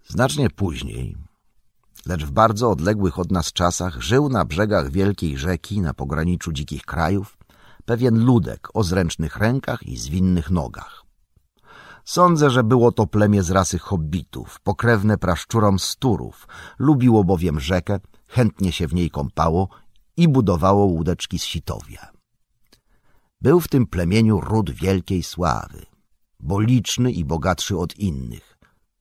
Znacznie później, lecz w bardzo odległych od nas czasach, żył na brzegach wielkiej rzeki, na pograniczu dzikich krajów, pewien ludek o zręcznych rękach i zwinnych nogach. Sądzę, że było to plemię z rasy hobbitów, pokrewne praszczurom z Turów. Lubiło bowiem rzekę, chętnie się w niej kąpało i budowało łódeczki z sitowia. Był w tym plemieniu ród wielkiej sławy, bo liczny i bogatszy od innych,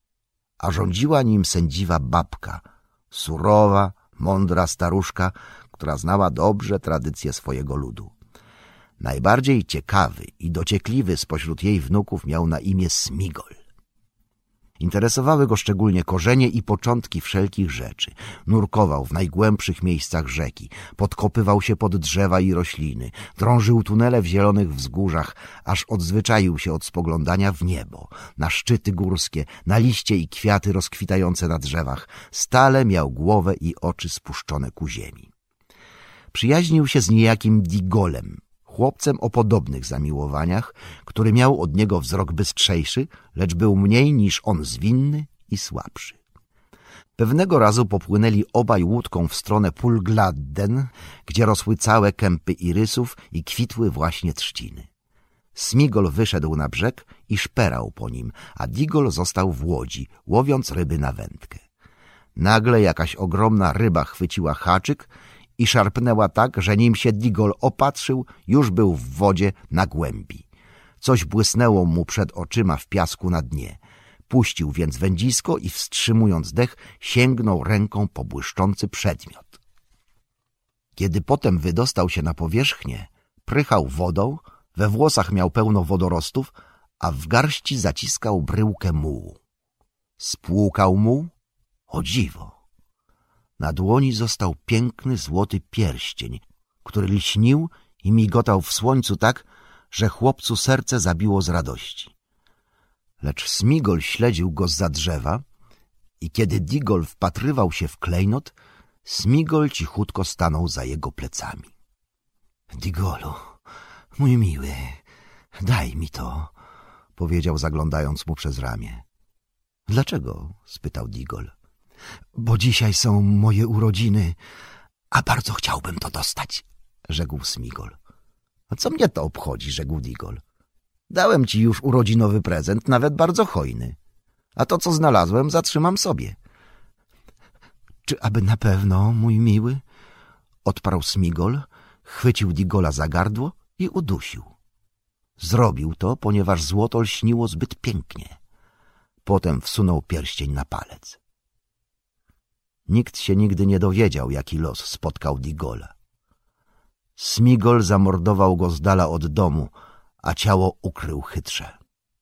a rządziła nim sędziwa babka, surowa, mądra staruszka, która znała dobrze tradycje swojego ludu. Najbardziej ciekawy i dociekliwy spośród jej wnuków miał na imię Smigol. Interesowały go szczególnie korzenie i początki wszelkich rzeczy. Nurkował w najgłębszych miejscach rzeki, podkopywał się pod drzewa i rośliny, drążył tunele w zielonych wzgórzach, aż odzwyczaił się od spoglądania w niebo, na szczyty górskie, na liście i kwiaty rozkwitające na drzewach. Stale miał głowę i oczy spuszczone ku ziemi. Przyjaźnił się z niejakim Digolem, chłopcem o podobnych zamiłowaniach, który miał od niego wzrok bystrzejszy, lecz był mniej niż on zwinny i słabszy. Pewnego razu popłynęli obaj łódką w stronę Pól Gladden, gdzie rosły całe kępy irysów i kwitły właśnie trzciny. Smigol wyszedł na brzeg i szperał po nim, a Digol został w łodzi, łowiąc ryby na wędkę. Nagle jakaś ogromna ryba chwyciła haczyk i szarpnęła tak, że nim się Digol opatrzył, już był w wodzie na głębi. Coś błysnęło mu przed oczyma w piasku na dnie. Puścił więc wędzisko i wstrzymując dech, sięgnął ręką po błyszczący przedmiot. Kiedy potem wydostał się na powierzchnię, prychał wodą, we włosach miał pełno wodorostów, a w garści zaciskał bryłkę mułu. Spłukał muł? O dziwo! Na dłoni został piękny złoty pierścień, który lśnił i migotał w słońcu tak, że chłopcu serce zabiło z radości. Lecz Smigol śledził go zza drzewa i kiedy Digol wpatrywał się w klejnot, Smigol cichutko stanął za jego plecami. — Digolu, mój miły, daj mi to — powiedział, zaglądając mu przez ramię. — Dlaczego? — spytał Digol. — Bo dzisiaj są moje urodziny, a bardzo chciałbym to dostać — rzekł Smigol. — A co mnie to obchodzi — rzekł Digol. — Dałem ci już urodzinowy prezent, nawet bardzo hojny. A to, co znalazłem, zatrzymam sobie. — Czy aby na pewno, mój miły? — odparł Smigol, chwycił Digola za gardło i udusił. Zrobił to, ponieważ złoto lśniło zbyt pięknie. Potem wsunął pierścień na palec. Nikt się nigdy nie dowiedział, jaki los spotkał Digola. Smigol zamordował go z dala od domu, a ciało ukrył chytrze.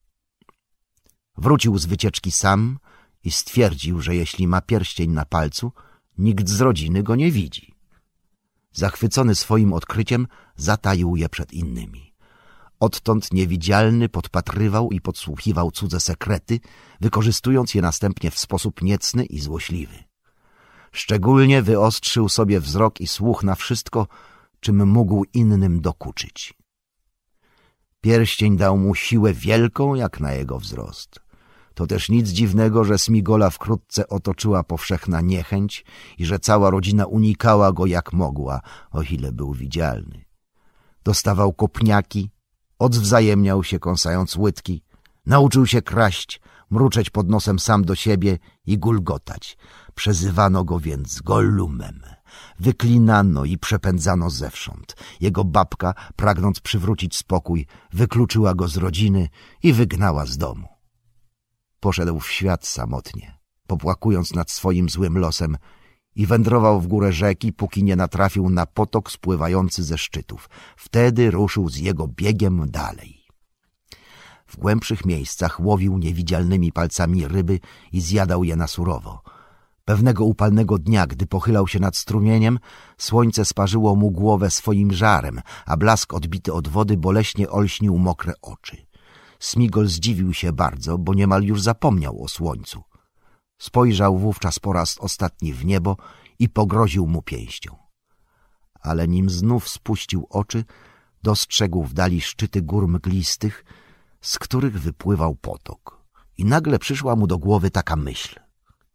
Wrócił z wycieczki sam i stwierdził, że jeśli ma pierścień na palcu, nikt z rodziny go nie widzi. Zachwycony swoim odkryciem, zataił je przed innymi. Odtąd niewidzialny podpatrywał i podsłuchiwał cudze sekrety, wykorzystując je następnie w sposób niecny i złośliwy. Szczególnie wyostrzył sobie wzrok i słuch na wszystko, czym mógł innym dokuczyć. Pierścień dał mu siłę wielką jak na jego wzrost. To też nic dziwnego, że Smigola wkrótce otoczyła powszechna niechęć i że cała rodzina unikała go jak mogła, o ile był widzialny. Dostawał kopniaki, odwzajemniał się kąsając łydki, nauczył się kraść, mruczeć pod nosem sam do siebie i gulgotać. Przezywano go więc Gollumem. Wyklinano i przepędzano zewsząd. Jego babka, pragnąc przywrócić spokój, wykluczyła go z rodziny i wygnała z domu. Poszedł w świat samotnie, popłakując nad swoim złym losem i wędrował w górę rzeki, póki nie natrafił na potok spływający ze szczytów. Wtedy ruszył z jego biegiem dalej. W głębszych miejscach łowił niewidzialnymi palcami ryby i zjadał je na surowo. Pewnego upalnego dnia, gdy pochylał się nad strumieniem, słońce sparzyło mu głowę swoim żarem, a blask odbity od wody boleśnie olśnił mokre oczy. Smigol zdziwił się bardzo, bo niemal już zapomniał o słońcu. Spojrzał wówczas po raz ostatni w niebo i pogroził mu pięścią. Ale nim znów spuścił oczy, dostrzegł w dali szczyty gór mglistych, z których wypływał potok. I nagle przyszła mu do głowy taka myśl.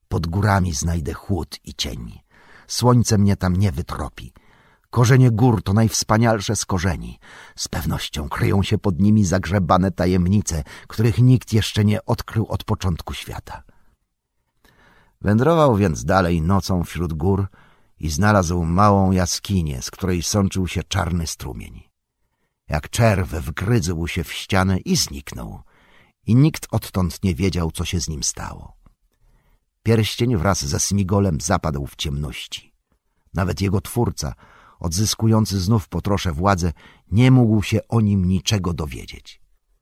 Pod górami znajdę chłód i cień. Słońce mnie tam nie wytropi. Korzenie gór to najwspanialsze z korzeni. Z pewnością kryją się pod nimi zagrzebane tajemnice, których nikt jeszcze nie odkrył od początku świata. Wędrował więc dalej nocą wśród gór i znalazł małą jaskinię, z której sączył się czarny strumień. Jak czerw wgryzł się w ścianę i zniknął. I nikt odtąd nie wiedział, co się z nim stało. Pierścień wraz ze Smigolem zapadł w ciemności. Nawet jego twórca, odzyskujący znów po trosze władzę, nie mógł się o nim niczego dowiedzieć.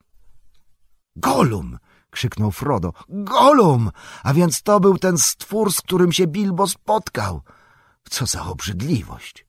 — Gollum! — krzyknął Frodo. — Gollum! A więc to był ten stwór, z którym się Bilbo spotkał. Co za obrzydliwość!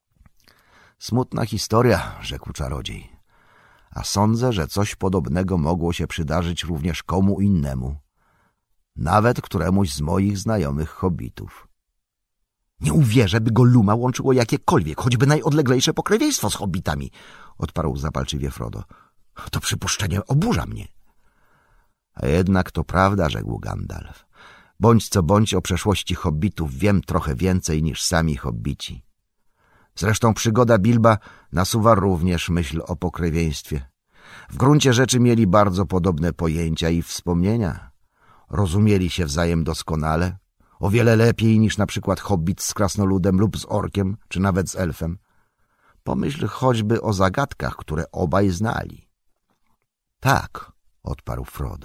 — Smutna historia — rzekł czarodziej. — A sądzę, że coś podobnego mogło się przydarzyć również komu innemu. Nawet któremuś z moich znajomych hobbitów. Nie uwierzę, by Golluma łączyło jakiekolwiek, choćby najodleglejsze pokrewieństwo z hobbitami — odparł zapalczywie Frodo. — To przypuszczenie oburza mnie. — A jednak to prawda — rzekł Gandalf. — Bądź co bądź o przeszłości hobbitów wiem trochę więcej niż sami hobbici. Zresztą przygoda Bilba nasuwa również myśl o pokrewieństwie. W gruncie rzeczy mieli bardzo podobne pojęcia i wspomnienia. Rozumieli się wzajem doskonale, o wiele lepiej niż na przykład hobbit z krasnoludem lub z orkiem, czy nawet z elfem. Pomyśl choćby o zagadkach, które obaj znali. — Tak — odparł Frodo.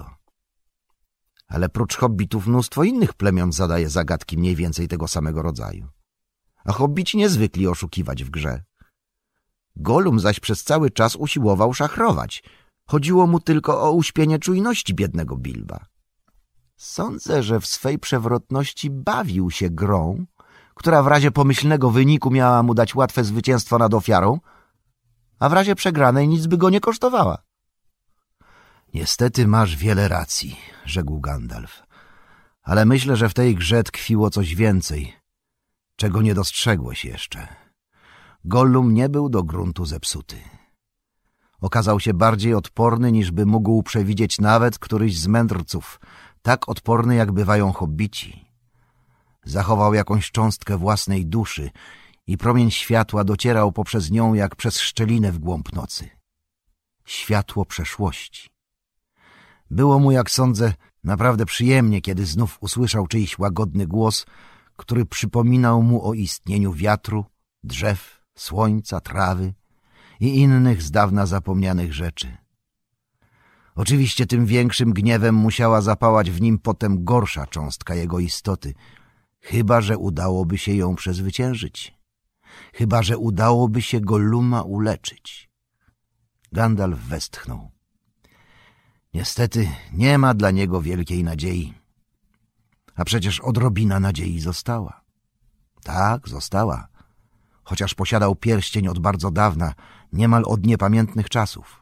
— Ale prócz hobbitów mnóstwo innych plemion zadaje zagadki mniej więcej tego samego rodzaju. A hobbici niezwykli oszukiwać w grze. Gollum zaś przez cały czas usiłował szachrować. Chodziło mu tylko o uśpienie czujności biednego Bilba. Sądzę, że w swej przewrotności bawił się grą, która w razie pomyślnego wyniku miała mu dać łatwe zwycięstwo nad ofiarą, a w razie przegranej nic by go nie kosztowała. — Niestety masz wiele racji — rzekł Gandalf. — Ale myślę, że w tej grze tkwiło coś więcej, czego nie dostrzegłeś jeszcze. Gollum nie był do gruntu zepsuty. Okazał się bardziej odporny, niż by mógł przewidzieć nawet któryś z mędrców, tak odporny, jak bywają hobbici. Zachował jakąś cząstkę własnej duszy i promień światła docierał poprzez nią jak przez szczelinę w głąb nocy. Światło przeszłości. Było mu, jak sądzę, naprawdę przyjemnie, kiedy znów usłyszał czyjś łagodny głos, który przypominał mu o istnieniu wiatru, drzew, słońca, trawy i innych z dawna zapomnianych rzeczy. Oczywiście tym większym gniewem musiała zapałać w nim potem gorsza cząstka jego istoty, chyba że udałoby się ją przezwyciężyć, chyba że udałoby się Golluma uleczyć. Gandalf westchnął. Niestety nie ma dla niego wielkiej nadziei. A przecież odrobina nadziei została. Tak, została. Chociaż posiadał pierścień od bardzo dawna, niemal od niepamiętnych czasów.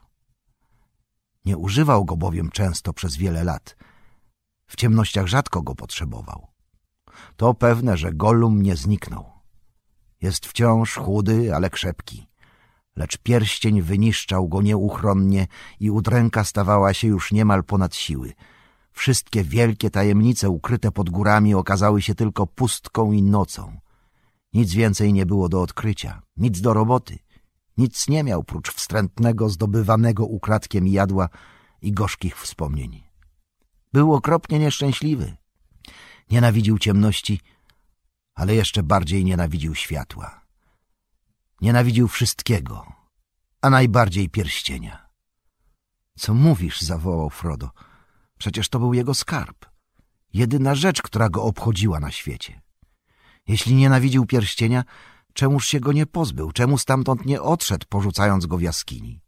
Nie używał go bowiem często przez wiele lat. W ciemnościach rzadko go potrzebował. To pewne, że Gollum nie zniknął. Jest wciąż chudy, ale krzepki. Lecz pierścień wyniszczał go nieuchronnie i udręka stawała się już niemal ponad siły. Wszystkie wielkie tajemnice ukryte pod górami okazały się tylko pustką i nocą. Nic więcej nie było do odkrycia, nic do roboty. Nic nie miał prócz wstrętnego, zdobywanego ukradkiem jadła i gorzkich wspomnień. Był okropnie nieszczęśliwy. Nienawidził ciemności, ale jeszcze bardziej nienawidził światła. Nienawidził wszystkiego, a najbardziej pierścienia. — Co mówisz? — zawołał Frodo. — Przecież to był jego skarb. Jedyna rzecz, która go obchodziła na świecie. Jeśli nienawidził pierścienia, czemuż się go nie pozbył? Czemu stamtąd nie odszedł, porzucając go w jaskini?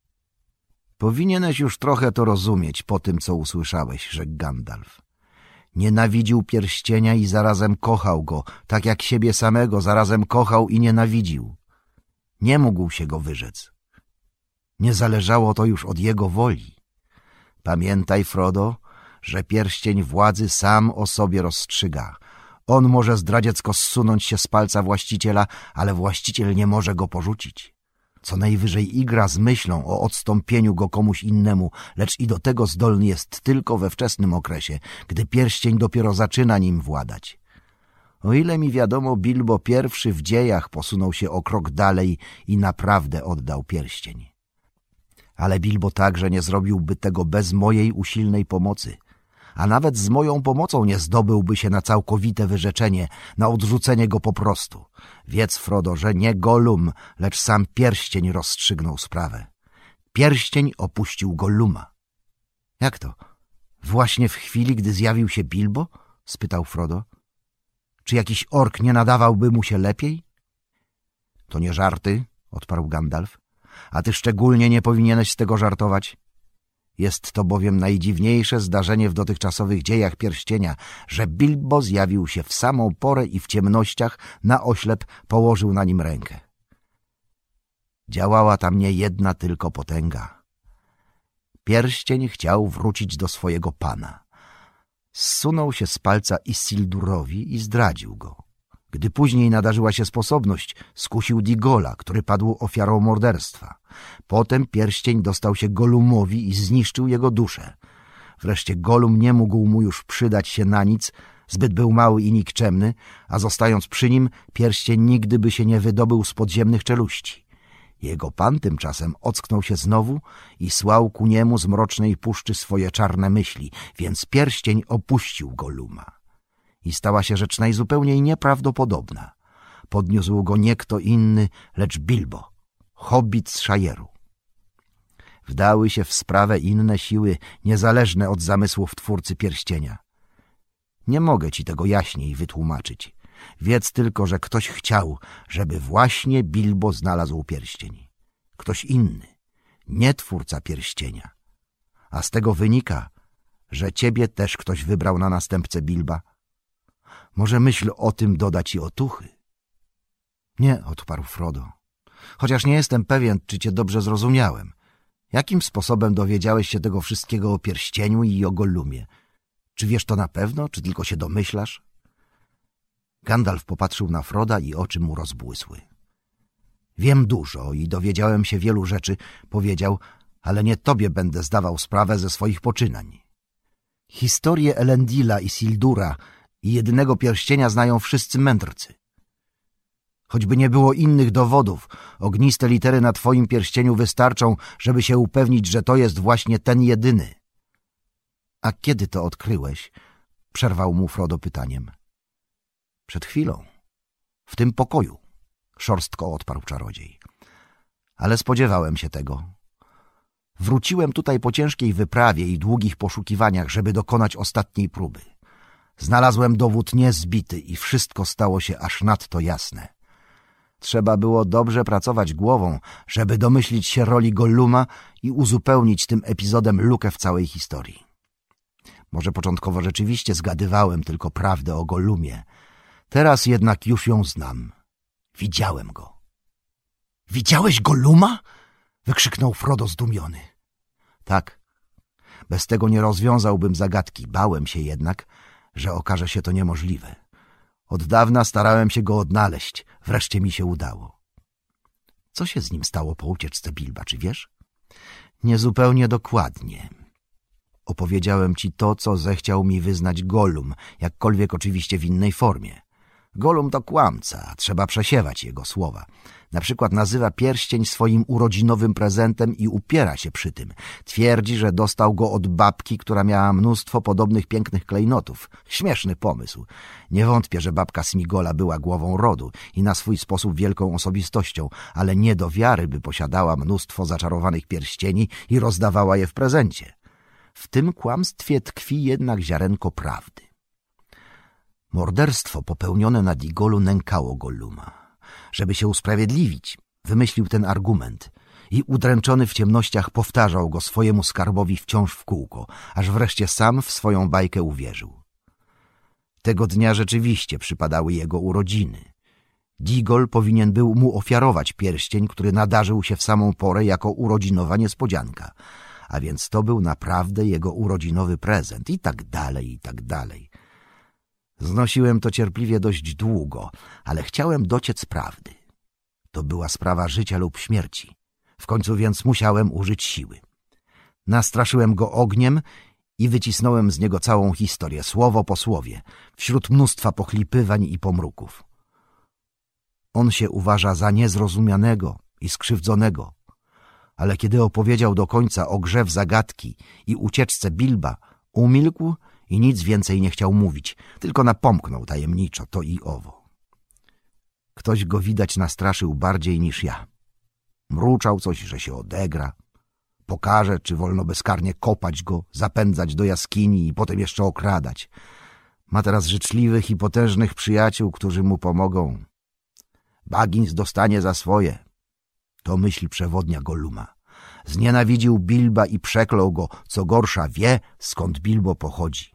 — Powinieneś już trochę to rozumieć po tym, co usłyszałeś — rzekł Gandalf. Nienawidził pierścienia i zarazem kochał go, tak jak siebie samego zarazem kochał i nienawidził. Nie mógł się go wyrzec. Nie zależało to już od jego woli. Pamiętaj, Frodo, że pierścień władzy sam o sobie rozstrzyga. On może zdradziecko zsunąć się z palca właściciela, ale właściciel nie może go porzucić. Co najwyżej igra z myślą o odstąpieniu go komuś innemu, lecz i do tego zdolny jest tylko we wczesnym okresie, gdy pierścień dopiero zaczyna nim władać. O ile mi wiadomo, Bilbo pierwszy w dziejach posunął się o krok dalej i naprawdę oddał pierścień. Ale Bilbo także nie zrobiłby tego bez mojej usilnej pomocy, a nawet z moją pomocą nie zdobyłby się na całkowite wyrzeczenie, na odrzucenie go po prostu. Wiedz, Frodo, że nie Gollum, lecz sam pierścień rozstrzygnął sprawę. Pierścień opuścił Golluma. — Jak to? Właśnie w chwili, gdy zjawił się Bilbo? — spytał Frodo. — Czy jakiś ork nie nadawałby mu się lepiej? — To nie żarty — odparł Gandalf. — A ty szczególnie nie powinieneś z tego żartować. Jest to bowiem najdziwniejsze zdarzenie w dotychczasowych dziejach pierścienia, że Bilbo zjawił się w samą porę i w ciemnościach na oślep położył na nim rękę. Działała tam nie jedna tylko potęga. Pierścień chciał wrócić do swojego pana. Zsunął się z palca Isildurowi i zdradził go. Gdy później nadarzyła się sposobność, skusił Digola, który padł ofiarą morderstwa. Potem pierścień dostał się Gollumowi i zniszczył jego duszę. Wreszcie Gollum nie mógł mu już przydać się na nic, zbyt był mały i nikczemny, a zostając przy nim, pierścień nigdy by się nie wydobył z podziemnych czeluści. Jego pan tymczasem ocknął się znowu i słał ku niemu z mrocznej puszczy swoje czarne myśli, więc pierścień opuścił Golluma. I stała się rzecz najzupełniej nieprawdopodobna. Podniósł go nie kto inny, lecz Bilbo, hobbit z Shire'u. Wdały się w sprawę inne siły, niezależne od zamysłów twórcy pierścienia. Nie mogę ci tego jaśniej wytłumaczyć. Wiedz tylko, że ktoś chciał, żeby właśnie Bilbo znalazł pierścień. Ktoś inny, nie twórca pierścienia. A z tego wynika, że ciebie też ktoś wybrał na następcę Bilba. Może myśl o tym doda ci otuchy? Nie, odparł Frodo. Chociaż nie jestem pewien, czy cię dobrze zrozumiałem. Jakim sposobem dowiedziałeś się tego wszystkiego o pierścieniu i o Gollumie? Czy wiesz to na pewno, czy tylko się domyślasz? Gandalf popatrzył na Froda i oczy mu rozbłysły. Wiem dużo i dowiedziałem się wielu rzeczy, powiedział, ale nie tobie będę zdawał sprawę ze swoich poczynań. Historię Elendila i Sildura i jedynego pierścienia znają wszyscy mędrcy. Choćby nie było innych dowodów, ogniste litery na twoim pierścieniu wystarczą, żeby się upewnić, że to jest właśnie ten jedyny. A kiedy to odkryłeś? Przerwał mu Frodo pytaniem. Przed chwilą. W tym pokoju, szorstko odparł czarodziej. Ale spodziewałem się tego. Wróciłem tutaj po ciężkiej wyprawie i długich poszukiwaniach, żeby dokonać ostatniej próby. Znalazłem dowód niezbity i wszystko stało się aż nadto jasne. Trzeba było dobrze pracować głową, żeby domyślić się roli Golluma i uzupełnić tym epizodem lukę w całej historii. Może początkowo rzeczywiście zgadywałem tylko prawdę o Gollumie. Teraz jednak już ją znam. Widziałem go. — Widziałeś Golluma? — wykrzyknął Frodo zdumiony. — Tak. Bez tego nie rozwiązałbym zagadki. Bałem się jednak, że okaże się to niemożliwe. Od dawna starałem się go odnaleźć. Wreszcie mi się udało. Co się z nim stało po ucieczce Bilba, czy wiesz? Niezupełnie dokładnie. Opowiedziałem ci to, co zechciał mi wyznać Gollum, jakkolwiek oczywiście w innej formie. Gollum to kłamca, trzeba przesiewać jego słowa. Na przykład nazywa pierścień swoim urodzinowym prezentem i upiera się przy tym. Twierdzi, że dostał go od babki, która miała mnóstwo podobnych pięknych klejnotów. Śmieszny pomysł. Nie wątpię, że babka Smigola była głową rodu i na swój sposób wielką osobistością, ale nie do wiary, by posiadała mnóstwo zaczarowanych pierścieni i rozdawała je w prezencie. W tym kłamstwie tkwi jednak ziarenko prawdy. Morderstwo popełnione na Digolu nękało Golluma. Żeby się usprawiedliwić, wymyślił ten argument i udręczony w ciemnościach powtarzał go swojemu skarbowi wciąż w kółko, aż wreszcie sam w swoją bajkę uwierzył. Tego dnia rzeczywiście przypadały jego urodziny. Digol powinien był mu ofiarować pierścień, który nadarzył się w samą porę jako urodzinowa niespodzianka, a więc to był naprawdę jego urodzinowy prezent i tak dalej, i tak dalej. Znosiłem to cierpliwie dość długo, ale chciałem dociec prawdy. To była sprawa życia lub śmierci. W końcu więc musiałem użyć siły. Nastraszyłem go ogniem i wycisnąłem z niego całą historię, słowo po słowie, wśród mnóstwa pochlipywań i pomruków. On się uważa za niezrozumianego i skrzywdzonego, ale kiedy opowiedział do końca o grze w zagadki i ucieczce Bilba, umilkł i nic więcej nie chciał mówić, tylko napomknął tajemniczo to i owo. Ktoś go widać nastraszył bardziej niż ja. Mruczał coś, że się odegra, pokaże, czy wolno bezkarnie kopać go, zapędzać do jaskini i potem jeszcze okradać. Ma teraz życzliwych i potężnych przyjaciół, którzy mu pomogą. Baggins dostanie za swoje. To myśl przewodnia Golluma. Znienawidził Bilba i przeklął go, co gorsza wie, skąd Bilbo pochodzi.